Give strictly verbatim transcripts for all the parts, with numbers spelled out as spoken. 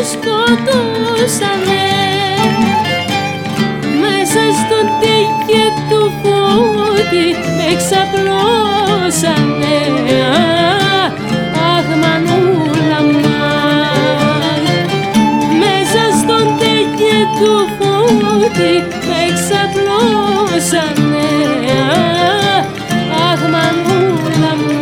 σκοτώσανε μέσα στον τεκέτο φώτη με ξαπλώσανε. Αχ, μανούλα μας, μέσα στον τεκέτο φώτη με ξαπλώσανε. Αχ, μανούλα μας.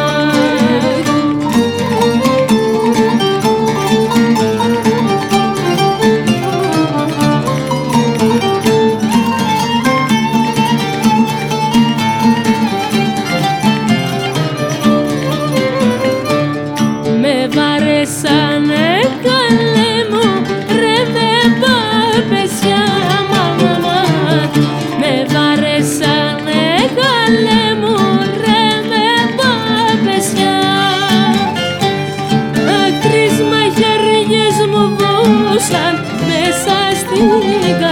Βαρέσανε καλέ μου ρε με παπεσιά, μαμά. Με βαρέσανε καλέ μου ρε με παπεσιά. Τρεις μαχαιριές μου δώσαν μέσα στην